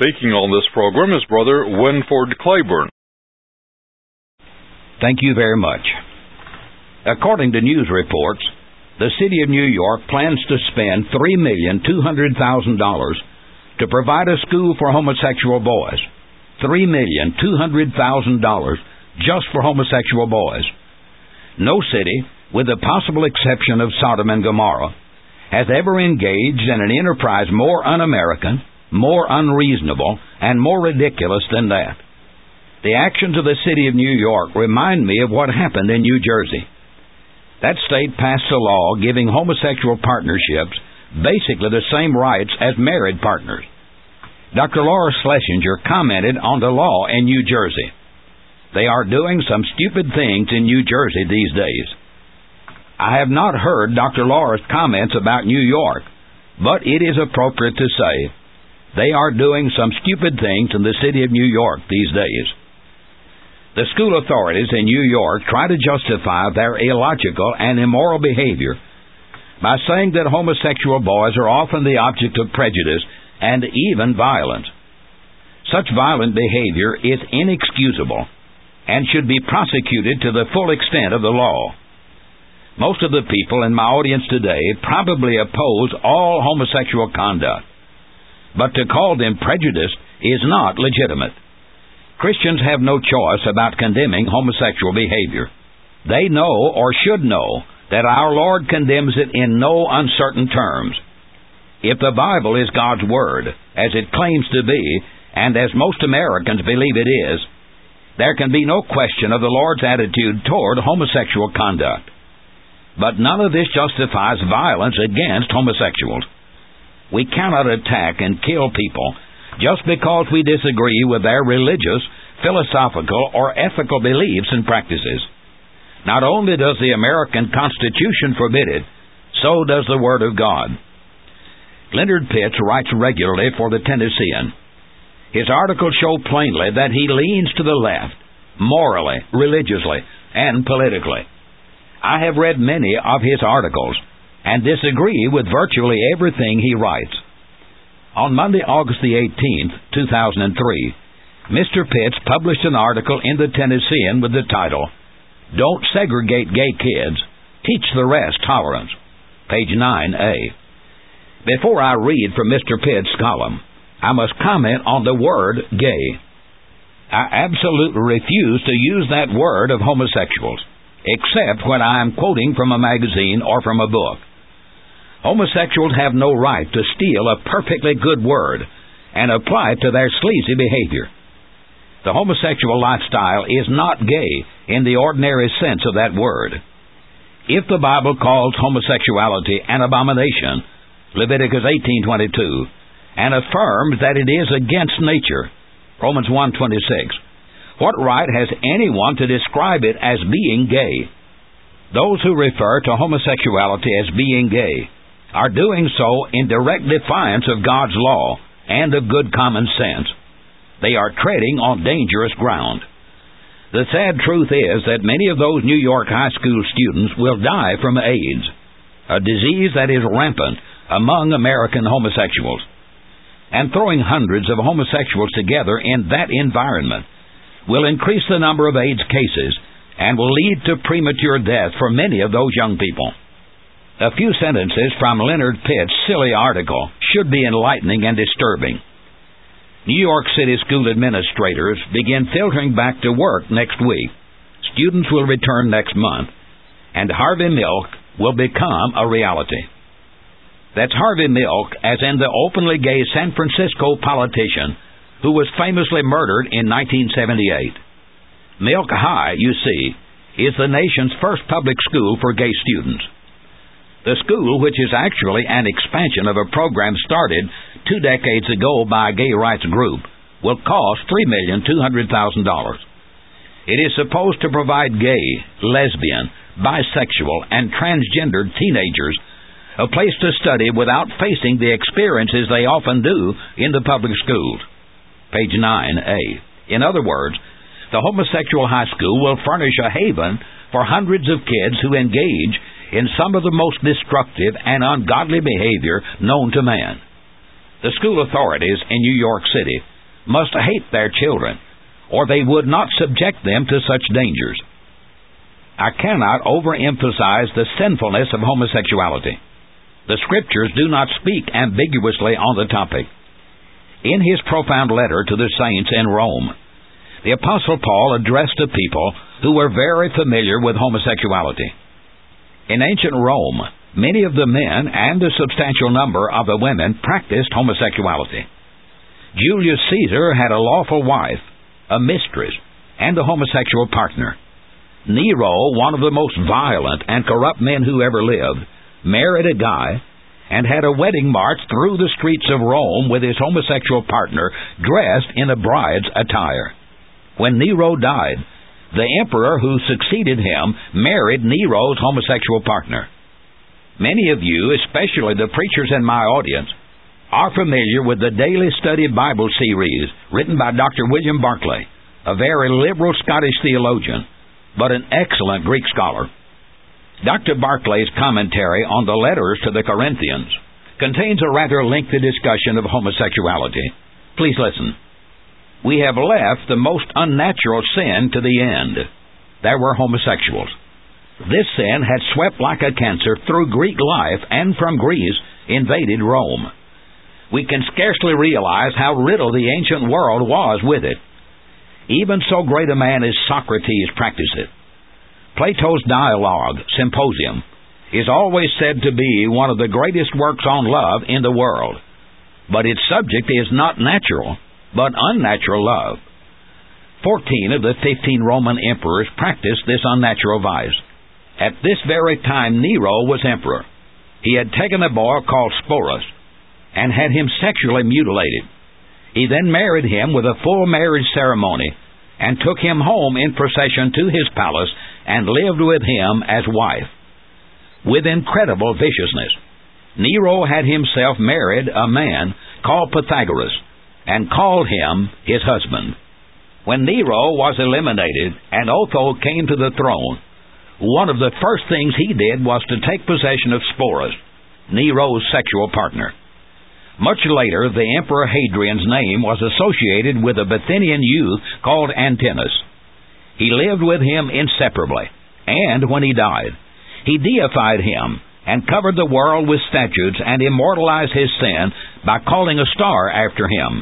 Speaking on this program is Brother Winford Claiborne. Thank you very much. According to news reports, the City of New York plans to spend $3,200,000 to provide a school for homosexual boys. $3,200,000 just for homosexual boys. No city, with the possible exception of Sodom and Gomorrah, has ever engaged in an enterprise more un-American, more unreasonable, and more ridiculous than that. The actions of the City of New York remind me of what happened in New Jersey. That state passed a law giving homosexual partnerships basically the same rights as married partners. Dr. Laura Schlesinger commented on the law in New Jersey. They are doing some stupid things in New Jersey these days. I have not heard Dr. Laura's comments about New York, but it is appropriate to say they are doing some stupid things in the city of New York these days. The school authorities in New York try to justify their illogical and immoral behavior by saying that homosexual boys are often the object of prejudice and even violence. Such violent behavior is inexcusable and should be prosecuted to the full extent of the law. Most of the people in my audience today probably oppose all homosexual conduct, but to call them prejudiced is not legitimate. Christians have no choice about condemning homosexual behavior. They know, or should know, that our Lord condemns it in no uncertain terms. If the Bible is God's Word, as it claims to be, and as most Americans believe it is, there can be no question of the Lord's attitude toward homosexual conduct. But none of this justifies violence against homosexuals. We cannot attack and kill people just because we disagree with their religious, philosophical, or ethical beliefs and practices. Not only does the American Constitution forbid it, so does the Word of God. Leonard Pitts writes regularly for the Tennessean. His articles show plainly that he leans to the left, morally, religiously, and politically. I have read many of his articles and disagree with virtually everything he writes. On Monday, August the 18th, 2003, Mr. Pitts published an article in the Tennessean with the title, "Don't Segregate Gay Kids, Teach the Rest Tolerance," page 9A. Before I read from Mr. Pitts' column, I must comment on the word gay. I absolutely refuse to use that word of homosexuals, except when I am quoting from a magazine or from a book. Homosexuals have no right to steal a perfectly good word and apply it to their sleazy behavior. The homosexual lifestyle is not gay in the ordinary sense of that word. If the Bible calls homosexuality an abomination, Leviticus 18:22, and affirms that it is against nature, Romans 1:26, what right has anyone to describe it as being gay? Those who refer to homosexuality as being gay are doing so in direct defiance of God's law and of good common sense. They are treading on dangerous ground. The sad truth is that many of those New York high school students will die from AIDS, a disease that is rampant among American homosexuals. And throwing hundreds of homosexuals together in that environment will increase the number of AIDS cases and will lead to premature death for many of those young people. A few sentences from Leonard Pitts' silly article should be enlightening and disturbing. New York City school administrators begin filtering back to work next week. Students will return next month, and Harvey Milk will become a reality. That's Harvey Milk, as in the openly gay San Francisco politician who was famously murdered in 1978. Milk High, you see, is the nation's first public school for gay students. The school, which is actually an expansion of a program started 2 decades ago by a gay rights group, will cost $3,200,000. It is supposed to provide gay, lesbian, bisexual, and transgendered teenagers a place to study without facing the experiences they often do in the public schools. Page 9A. In other words, the homosexual high school will furnish a haven for hundreds of kids who engage in some of the most destructive and ungodly behavior known to man. The school authorities in New York City must hate their children, or they would not subject them to such dangers. I cannot overemphasize the sinfulness of homosexuality. The Scriptures do not speak ambiguously on the topic. In his profound letter to the saints in Rome, the Apostle Paul addressed a people who were very familiar with homosexuality. In ancient Rome, many of the men and a substantial number of the women practiced homosexuality. Julius Caesar had a lawful wife, a mistress, and a homosexual partner. Nero, one of the most violent and corrupt men who ever lived, married a guy and had a wedding march through the streets of Rome with his homosexual partner dressed in a bride's attire. When Nero died, the emperor who succeeded him married Nero's homosexual partner. Many of you, especially the preachers in my audience, are familiar with the Daily Study Bible series written by Dr. William Barclay, a very liberal Scottish theologian, but an excellent Greek scholar. Dr. Barclay's commentary on the letters to the Corinthians contains a rather lengthy discussion of homosexuality. Please listen. We have left the most unnatural sin to the end. There were homosexuals. This sin had swept like a cancer through Greek life and from Greece invaded Rome. We can scarcely realize how little the ancient world was with it. Even so great a man as Socrates practiced it. Plato's dialogue, Symposium, is always said to be one of the greatest works on love in the world. But its subject is not natural, but unnatural love. 14 of the 15 Roman emperors practiced this unnatural vice. At this very time Nero was emperor. He had taken a boy called Sporus and had him sexually mutilated. He then married him with a full marriage ceremony and took him home in procession to his palace and lived with him as wife. With incredible viciousness, Nero had himself married a man called Pythagoras and called him his husband. When Nero was eliminated and Otho came to the throne, one of the first things he did was to take possession of Sporus, Nero's sexual partner. Much later, the Emperor Hadrian's name was associated with a Bithynian youth called Antinous. He lived with him inseparably, and when he died, he deified him and covered the world with statues and immortalized his sin by calling a star after him.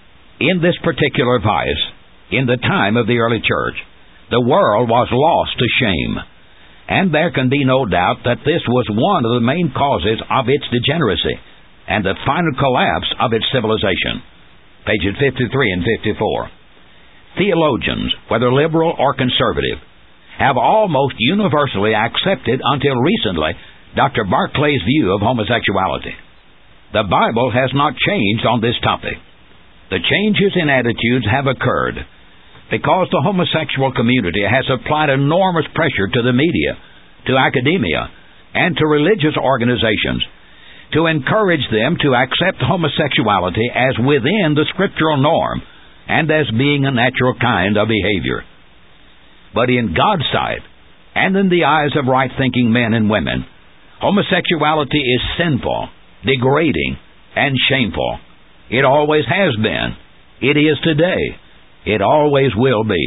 In this particular vice, in the time of the early church, the world was lost to shame, and there can be no doubt that this was one of the main causes of its degeneracy and the final collapse of its civilization. Pages 53 and 54. Theologians, whether liberal or conservative, have almost universally accepted until recently Dr. Barclay's view of homosexuality. The Bible has not changed on this topic. The changes in attitudes have occurred because the homosexual community has applied enormous pressure to the media, to academia, and to religious organizations to encourage them to accept homosexuality as within the scriptural norm and as being a natural kind of behavior. But in God's sight, and in the eyes of right-thinking men and women, homosexuality is sinful, degrading, and shameful. It always has been. It is today. It always will be.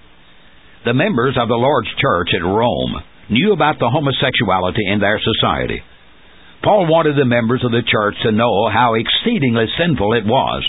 The members of the Lord's church at Rome knew about the homosexuality in their society. Paul wanted the members of the church to know how exceedingly sinful it was.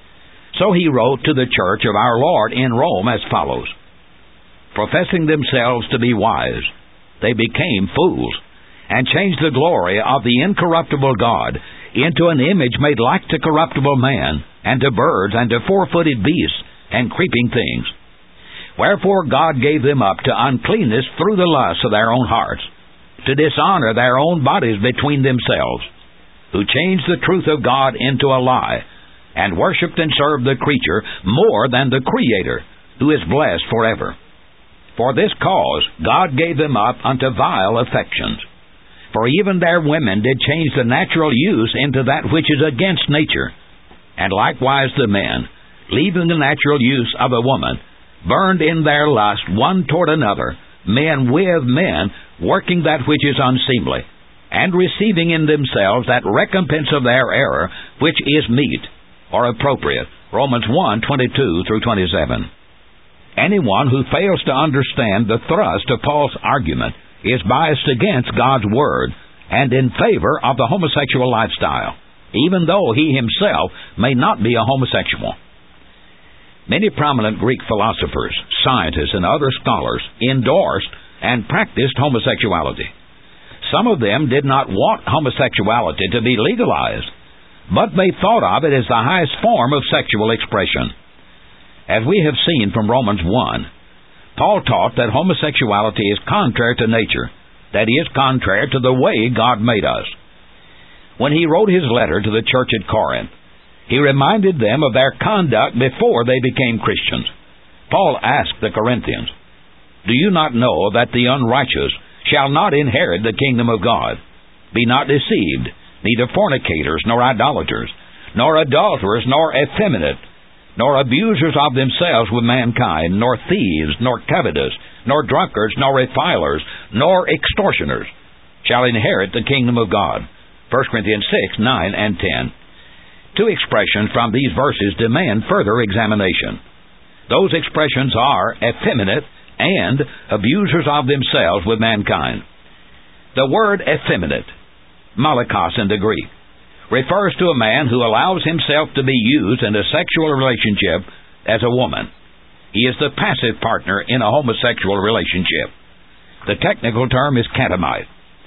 So he wrote to the church of our Lord in Rome as follows. Professing themselves to be wise, they became fools, and changed the glory of the incorruptible God into an image made like to corruptible man, and to birds, and to four-footed beasts, and creeping things. Wherefore God gave them up to uncleanness through the lusts of their own hearts, to dishonor their own bodies between themselves, who changed the truth of God into a lie, and worshipped and served the creature more than the Creator, who is blessed forever. For this cause God gave them up unto vile affections. For even their women did change the natural use into that which is against nature. And likewise the men, leaving the natural use of a woman, burned in their lust one toward another, men with men, working that which is unseemly, and receiving in themselves that recompense of their error, which is meet, or appropriate, Romans 1:22 through 27. Anyone who fails to understand the thrust of Paul's argument is biased against God's Word and in favor of the homosexual lifestyle, even though he himself may not be a homosexual. Many prominent Greek philosophers, scientists, and other scholars endorsed and practiced homosexuality. Some of them did not want homosexuality to be legalized, but they thought of it as the highest form of sexual expression. As we have seen from Romans 1, Paul taught that homosexuality is contrary to nature, that is, contrary to the way God made us. When he wrote his letter to the church at Corinth, he reminded them of their conduct before they became Christians. Paul asked the Corinthians, "Do you not know that the unrighteous shall not inherit the kingdom of God? Be not deceived, neither fornicators, nor idolaters, nor adulterers, nor effeminate, nor abusers of themselves with mankind, nor thieves, nor covetous, nor drunkards, nor revilers, nor extortioners shall inherit the kingdom of God." 1 Corinthians 6:9 and 10. Two expressions from these verses demand further examination. Those expressions are effeminate and abusers of themselves with mankind. The word effeminate, malakos in the Greek, refers to a man who allows himself to be used in a sexual relationship as a woman. He is the passive partner in a homosexual relationship. The technical term is catamite.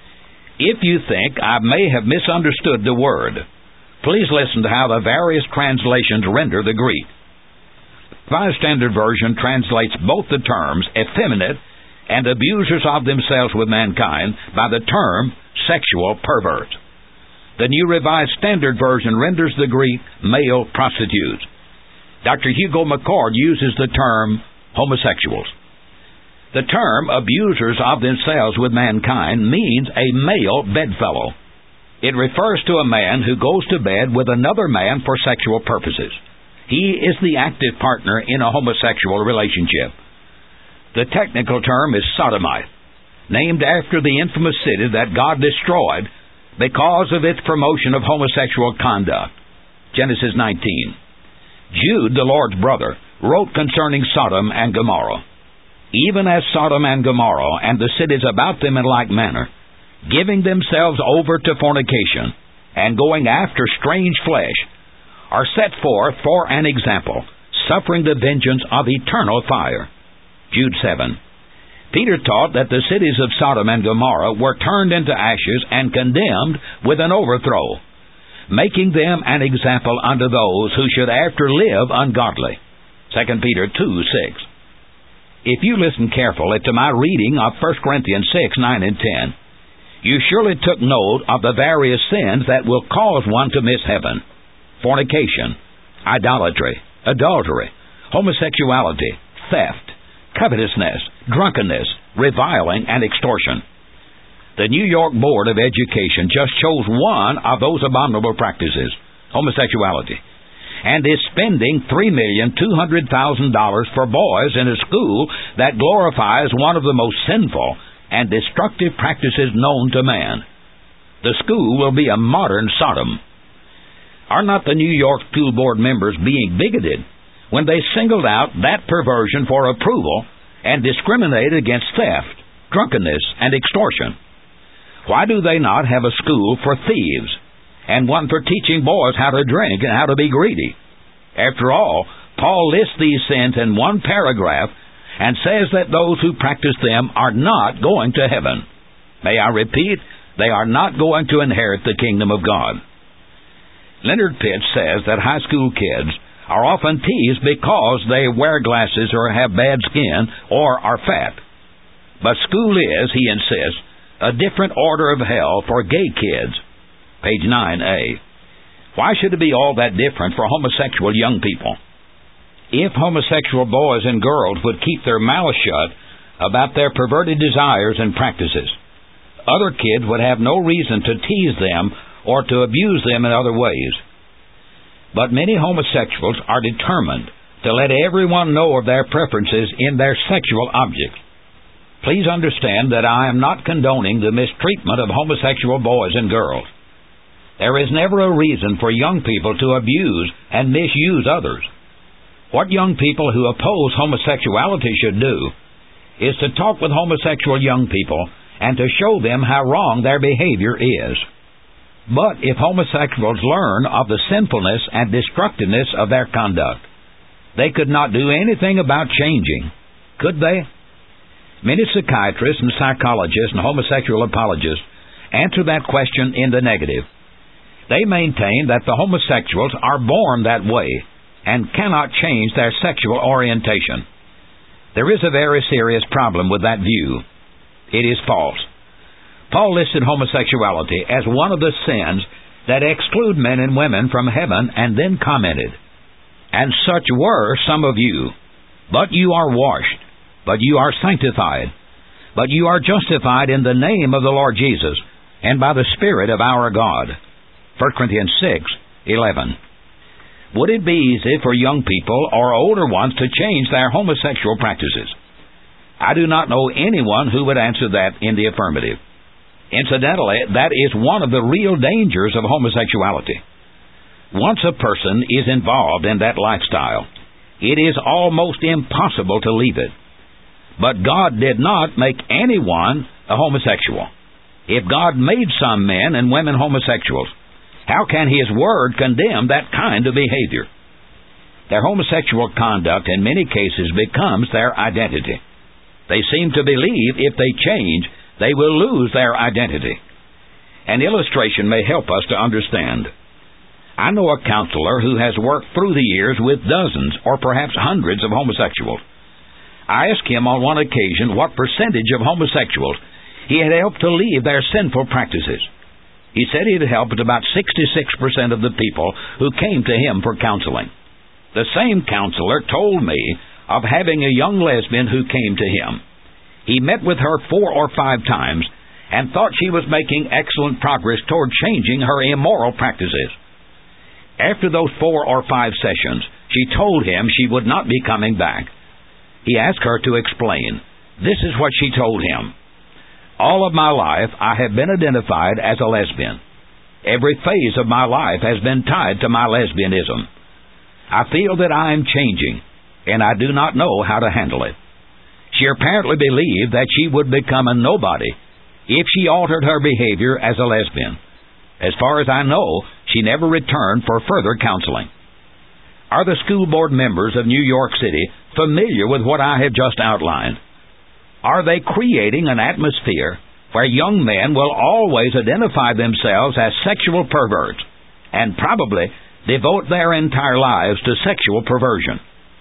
If you think I may have misunderstood the word, please listen to how the various translations render the Greek. The Revised Standard Version translates both the terms effeminate and abusers of themselves with mankind by the term sexual perverts. The New Revised Standard Version renders the Greek male prostitutes. Dr. Hugo McCord uses the term homosexuals. The term abusers of themselves with mankind means a male bedfellow. It refers to a man who goes to bed with another man for sexual purposes. He is the active partner in a homosexual relationship. The technical term is sodomite, named after the infamous city that God destroyed because of its promotion of homosexual conduct. Genesis 19. Jude, the Lord's brother, wrote concerning Sodom and Gomorrah, "Even as Sodom and Gomorrah and the cities about them in like manner, giving themselves over to fornication, and going after strange flesh, are set forth for an example, suffering the vengeance of eternal fire." Jude 7. Peter taught that the cities of Sodom and Gomorrah were turned into ashes and condemned with an overthrow, making them an example unto those who should after live ungodly. 2 Peter 2:6. If you listen carefully to my reading of 1 Corinthians 6:9 and 10, you surely took note of the various sins that will cause one to miss heaven: fornication, idolatry, adultery, homosexuality, theft, covetousness, drunkenness, reviling, and extortion. The New York Board of Education just chose one of those abominable practices, homosexuality, and is spending $3,200,000 for boys in a school that glorifies one of the most sinful and destructive practices known to man. The school will be a modern Sodom. Are not the New York School Board members being bigoted when they singled out that perversion for approval and discriminated against theft, drunkenness, and extortion? Why do they not have a school for thieves and one for teaching boys how to drink and how to be greedy? After all, Paul lists these sins in one paragraph and says that those who practice them are not going to heaven. May I repeat, they are not going to inherit the kingdom of God. Leonard Pitts says that high school kids are often teased because they wear glasses or have bad skin or are fat. But school is, he insists, a different order of hell for gay kids. Page 9a. Why should it be all that different for homosexual young people? If homosexual boys and girls would keep their mouths shut about their perverted desires and practices, other kids would have no reason to tease them or to abuse them in other ways. But many homosexuals are determined to let everyone know of their preferences in their sexual objects. Please understand that I am not condoning the mistreatment of homosexual boys and girls. There is never a reason for young people to abuse and misuse others. What young people who oppose homosexuality should do is to talk with homosexual young people and to show them how wrong their behavior is. But if homosexuals learn of the sinfulness and destructiveness of their conduct, they could not do anything about changing, could they? Many psychiatrists and psychologists and homosexual apologists answer that question in the negative. They maintain that the homosexuals are born that way and cannot change their sexual orientation. There is a very serious problem with that view. It is false. Paul listed homosexuality as one of the sins that exclude men and women from heaven, and then commented, "And such were some of you, but you are washed, but you are sanctified, but you are justified in the name of the Lord Jesus, and by the Spirit of our God." 1 Corinthians 6:11. Would it be easy for young people or older ones to change their homosexual practices? I do not know anyone who would answer that in the affirmative. Incidentally, that is one of the real dangers of homosexuality. Once a person is involved in that lifestyle, it is almost impossible to leave it. But God did not make anyone a homosexual. If God made some men and women homosexuals, how can His Word condemn that kind of behavior? Their homosexual conduct in many cases becomes their identity. They seem to believe if they change, they will lose their identity. An illustration may help us to understand. I know a counselor who has worked through the years with dozens or perhaps hundreds of homosexuals. I asked him on one occasion what percentage of homosexuals he had helped to leave their sinful practices. He said he had helped about 66% of the people who came to him for counseling. The same counselor told me of having a young lesbian who came to him. He met with her 4 or 5 times and thought she was making excellent progress toward changing her immoral practices. After those 4 or 5 sessions, she told him she would not be coming back. He asked her to explain. This is what she told him. "All of my life I have been identified as a lesbian. Every phase of my life has been tied to my lesbianism. I feel that I am changing, and I do not know how to handle it." She apparently believed that she would become a nobody if she altered her behavior as a lesbian. As far as I know, she never returned for further counseling. Are the school board members of New York City familiar with what I have just outlined? Are they creating an atmosphere where young men will always identify themselves as sexual perverts and probably devote their entire lives to sexual perversion?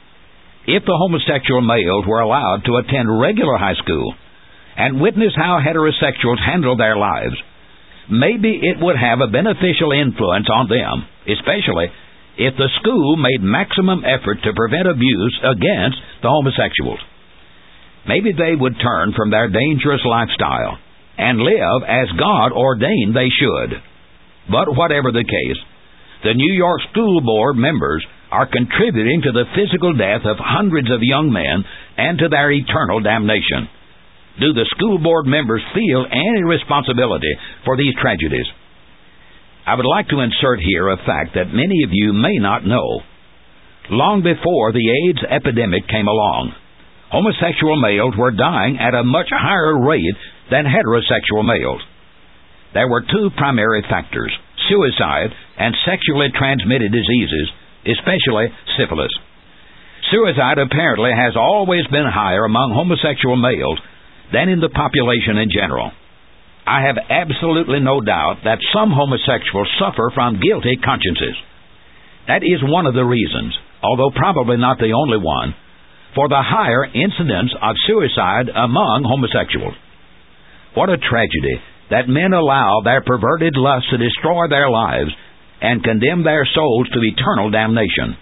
If the homosexual males were allowed to attend regular high school and witness how heterosexuals handle their lives, maybe it would have a beneficial influence on them, especially if the school made maximum effort to prevent abuse against the homosexuals. Maybe they would turn from their dangerous lifestyle and live as God ordained they should. But whatever the case, the New York School Board members are contributing to the physical death of hundreds of young men and to their eternal damnation. Do the school board members feel any responsibility for these tragedies? I would like to insert here a fact that many of you may not know. Long before the AIDS epidemic came along, homosexual males were dying at a much higher rate than heterosexual males. There were 2 primary factors: suicide and sexually transmitted diseases, especially syphilis. Suicide apparently has always been higher among homosexual males than in the population in general. I have absolutely no doubt that some homosexuals suffer from guilty consciences. That is one of the reasons, although probably not the only one, for the higher incidence of suicide among homosexuals. What a tragedy that men allow their perverted lust to destroy their lives and condemn their souls to eternal damnation.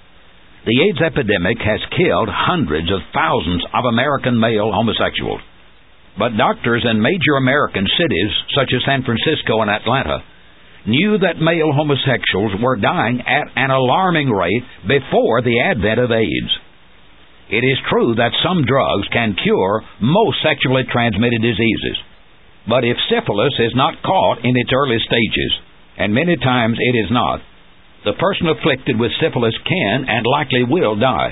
The AIDS epidemic has killed hundreds of thousands of American male homosexuals. But doctors in major American cities, such as San Francisco and Atlanta, knew that male homosexuals were dying at an alarming rate before the advent of AIDS. It is true that some drugs can cure most sexually transmitted diseases. But if syphilis is not caught in its early stages, and many times it is not, the person afflicted with syphilis can and likely will die.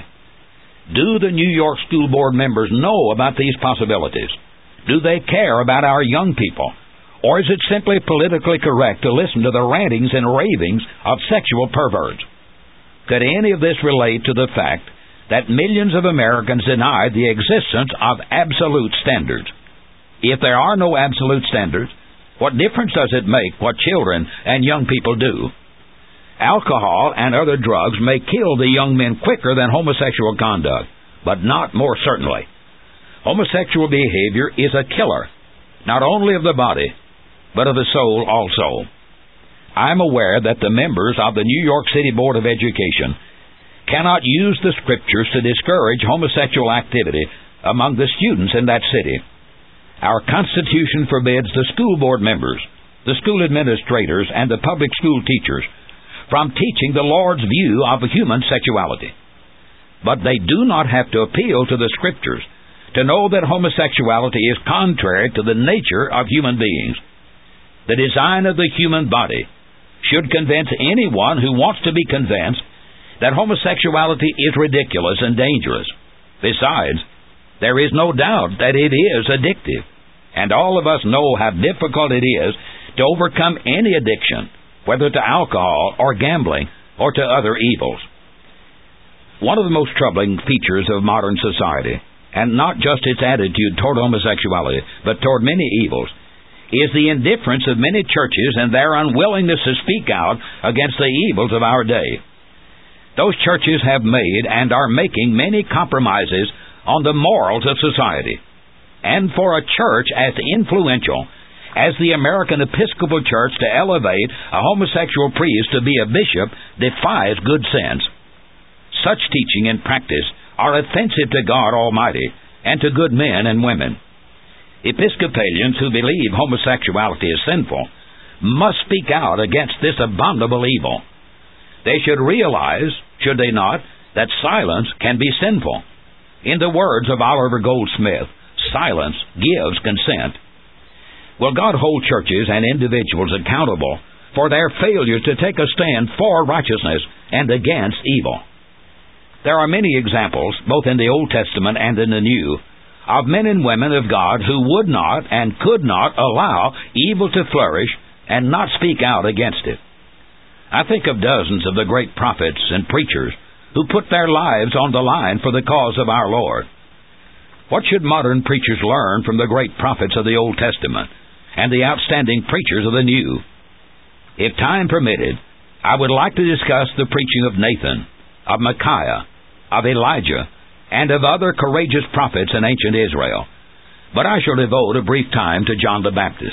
Do the New York School Board members know about these possibilities? Do they care about our young people? Or is it simply politically correct to listen to the rantings and ravings of sexual perverts? Could any of this relate to the fact that millions of Americans deny the existence of absolute standards? If there are no absolute standards, what difference does it make what children and young people do? Alcohol and other drugs may kill the young men quicker than homosexual conduct, but not more certainly. Homosexual behavior is a killer, not only of the body, but of the soul also. I am aware that the members of the New York City Board of Education cannot use the Scriptures to discourage homosexual activity among the students in that city. Our Constitution forbids the school board members, the school administrators, and the public school teachers from teaching the Lord's view of human sexuality. But they do not have to appeal to the Scriptures to know that homosexuality is contrary to the nature of human beings. The design of the human body should convince anyone who wants to be convinced that homosexuality is ridiculous and dangerous. Besides, there is no doubt that it is addictive, and all of us know how difficult it is to overcome any addiction, whether to alcohol or gambling or to other evils. One of the most troubling features of modern society, and not just its attitude toward homosexuality, but toward many evils, is the indifference of many churches and their unwillingness to speak out against the evils of our day. Those churches have made and are making many compromises on the morals of society. And for a church as influential as the American Episcopal Church to elevate a homosexual priest to be a bishop defies good sense. Such teaching and practice are offensive to God Almighty and to good men and women. Episcopalians who believe homosexuality is sinful must speak out against this abominable evil. They should realize, should they not, that silence can be sinful. In the words of Oliver Goldsmith, silence gives consent. Will God hold churches and individuals accountable for their failure to take a stand for righteousness and against evil? There are many examples, both in the Old Testament and in the New, of men and women of God who would not and could not allow evil to flourish and not speak out against it. I think of dozens of the great prophets and preachers who put their lives on the line for the cause of our Lord. What should modern preachers learn from the great prophets of the Old Testament and the outstanding preachers of the New? If time permitted, I would like to discuss the preaching of Nathan, of Micaiah, of Elijah, and of other courageous prophets in ancient Israel. But I shall devote a brief time to John the Baptist.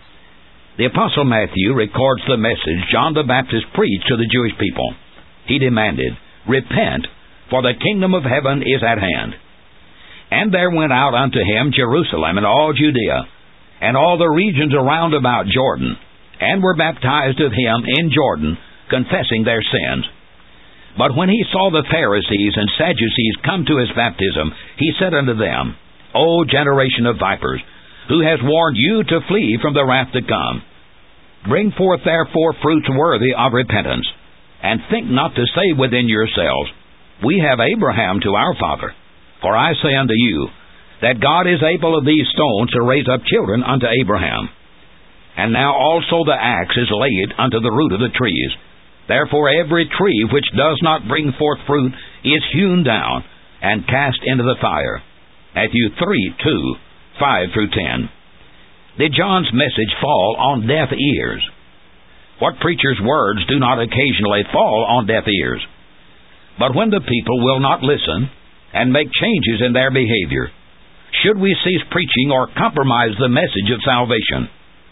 The Apostle Matthew records the message John the Baptist preached to the Jewish people. He demanded, "Repent, for the kingdom of heaven is at hand." And there went out unto him Jerusalem and all Judea, and all the regions around about Jordan, and were baptized of him in Jordan, confessing their sins. But when he saw the Pharisees and Sadducees come to his baptism, he said unto them, O generation of vipers, who has warned you to flee from the wrath to come? Bring forth therefore fruits worthy of repentance, and think not to say within yourselves, We have Abraham to our father. For I say unto you, that God is able of these stones to raise up children unto Abraham. And now also the axe is laid unto the root of the trees. Therefore every tree which does not bring forth fruit is hewn down and cast into the fire. Matthew 3:2, 5 through 10. Did John's message fall on deaf ears? What preacher's words do not occasionally fall on deaf ears? But when the people will not listen and make changes in their behavior, should we cease preaching or compromise the message of salvation?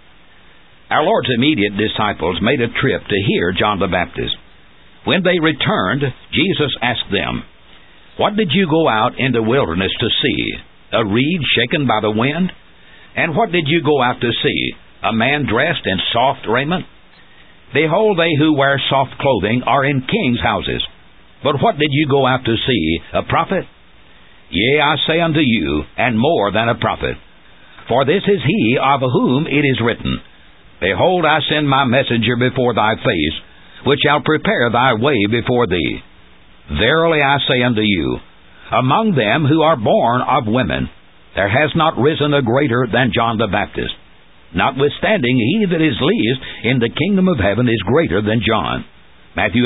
Our Lord's immediate disciples made a trip to hear John the Baptist. When they returned, Jesus asked them, What did you go out in the wilderness to see? A reed shaken by the wind? And what did you go out to see? A man dressed in soft raiment? Behold, they who wear soft clothing are in kings' houses. But what did you go out to see? A prophet? Yea, I say unto you, and more than a prophet. For this is he of whom it is written, Behold, I send my messenger before thy face, which shall prepare thy way before thee. Verily I say unto you, among them who are born of women, there has not risen a greater than John the Baptist. Notwithstanding, he that is least in the kingdom of heaven is greater than John. Matthew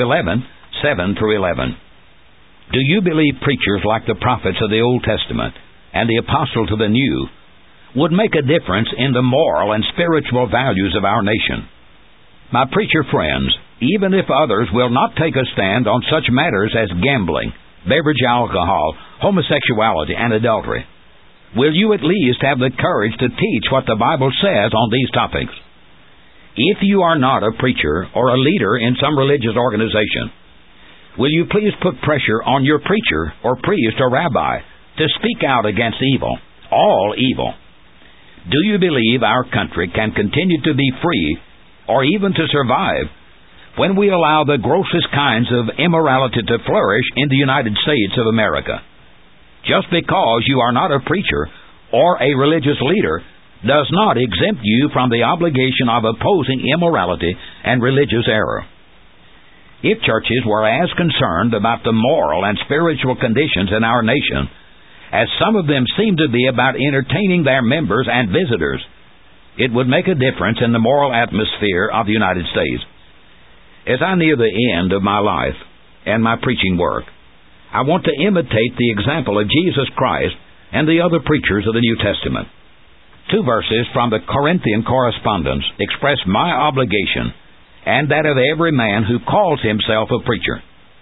11:7-11. Do you believe preachers like the prophets of the Old Testament and the apostles of the New would make a difference in the moral and spiritual values of our nation? My preacher friends, even if others will not take a stand on such matters as gambling, beverage alcohol, homosexuality, and adultery, will you at least have the courage to teach what the Bible says on these topics? If you are not a preacher or a leader in some religious organization, will you please put pressure on your preacher or priest or rabbi to speak out against evil, all evil? Do you believe our country can continue to be free or even to survive when we allow the grossest kinds of immorality to flourish in the United States of America? Just because you are not a preacher or a religious leader does not exempt you from the obligation of opposing immorality and religious error. If churches were as concerned about the moral and spiritual conditions in our nation as some of them seem to be about entertaining their members and visitors, it would make a difference in the moral atmosphere of the United States. As I near the end of my life and my preaching work, I want to imitate the example of Jesus Christ and the other preachers of the New Testament. 2 verses from the Corinthian correspondence express my obligation and that of every man who calls himself a preacher.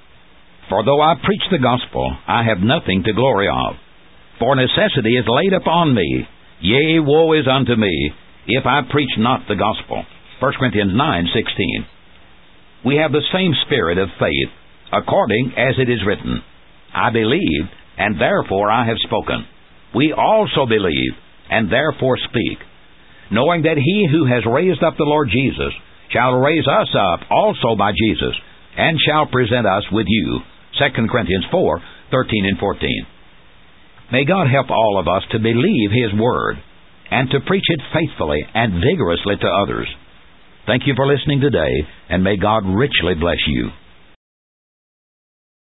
For though I preach the gospel, I have nothing to glory of. For necessity is laid upon me, yea, woe is unto me, if I preach not the gospel. 1 Corinthians 9:16. We have the same spirit of faith, according as it is written, I believed, and therefore I have spoken. We also believe, and therefore speak, knowing that he who has raised up the Lord Jesus shall raise us up also by Jesus, and shall present us with you. 2 Corinthians 4:13-14. May God help all of us to believe his word, and to preach it faithfully and vigorously to others. Thank you for listening today, and may God richly bless you.